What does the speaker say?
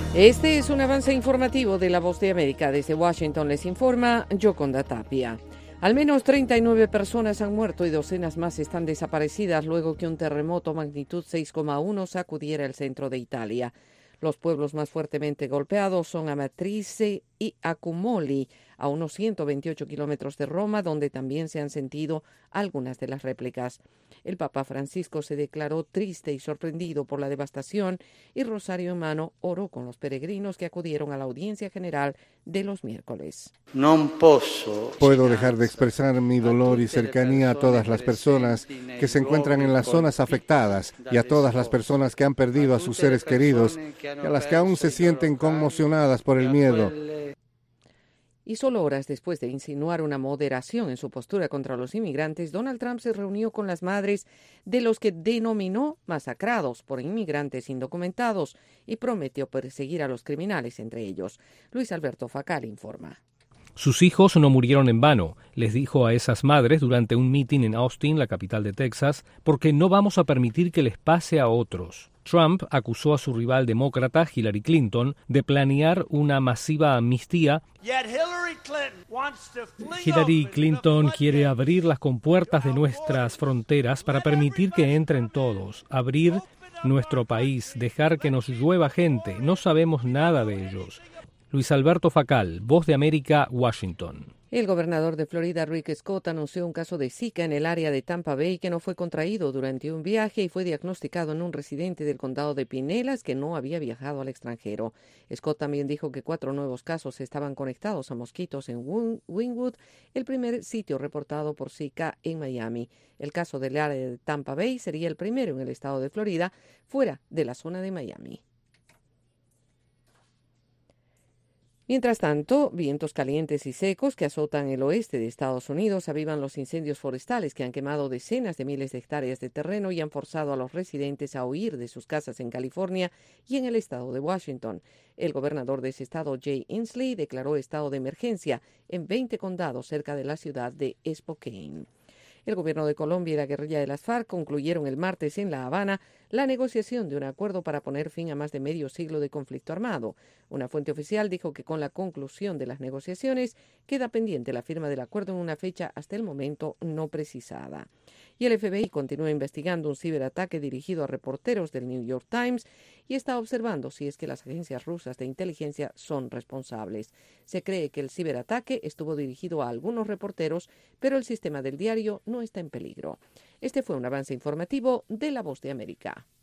Este es un avance informativo de La Voz de América. Desde Washington les informa Yoconda Tapia. Al menos 39 personas han muerto y docenas más están desaparecidas luego que un terremoto magnitud 6,1 sacudiera el centro de Italia. Los pueblos más fuertemente golpeados son Amatrice y Accumoli, a unos 128 kilómetros de Roma, donde también se han sentido algunas de las réplicas. El Papa Francisco se declaró triste y sorprendido por la devastación y, rosario en mano, oró con los peregrinos que acudieron a la audiencia general de los miércoles. No puedo dejar de expresar mi dolor y cercanía a todas las personas que se encuentran en las zonas afectadas y a todas las personas que han perdido a sus seres queridos y a las que aún se sienten conmocionadas por el miedo. Y solo horas después de insinuar una moderación en su postura contra los inmigrantes, Donald Trump se reunió con las madres de los que denominó masacrados por inmigrantes indocumentados y prometió perseguir a los criminales entre ellos. Luis Alberto Facal informa. Sus hijos no murieron en vano, les dijo a esas madres durante un mitin en Austin, la capital de Texas, porque no vamos a permitir que les pase a otros. Trump acusó a su rival demócrata, Hillary Clinton, de planear una masiva amnistía. Hillary Clinton quiere abrir las compuertas de nuestras fronteras para permitir que entren todos, abrir nuestro país, dejar que nos llueva gente. No sabemos nada de ellos. Luis Alberto Facal, Voz de América, Washington. El gobernador de Florida, Rick Scott, anunció un caso de Zika en el área de Tampa Bay que no fue contraído durante un viaje y fue diagnosticado en un residente del condado de Pinellas que no había viajado al extranjero. Scott también dijo que 4 nuevos casos estaban conectados a mosquitos en Wynwood, el primer sitio reportado por Zika en Miami. El caso del área de Tampa Bay sería el primero en el estado de Florida fuera de la zona de Miami. Mientras tanto, vientos calientes y secos que azotan el oeste de Estados Unidos avivan los incendios forestales que han quemado decenas de miles de hectáreas de terreno y han forzado a los residentes a huir de sus casas en California y en el estado de Washington. El gobernador de ese estado, Jay Inslee, declaró estado de emergencia en 20 condados cerca de la ciudad de Spokane. El gobierno de Colombia y la guerrilla de las FARC concluyeron el martes en La Habana la negociación de un acuerdo para poner fin a más de medio siglo de conflicto armado. Una fuente oficial dijo que con la conclusión de las negociaciones queda pendiente la firma del acuerdo en una fecha hasta el momento no precisada. Y el FBI continúa investigando un ciberataque dirigido a reporteros del New York Times y está observando si es que las agencias rusas de inteligencia son responsables. Se cree que el ciberataque estuvo dirigido a algunos reporteros, pero el sistema del diario no está en peligro. Este fue un avance informativo de La Voz de América.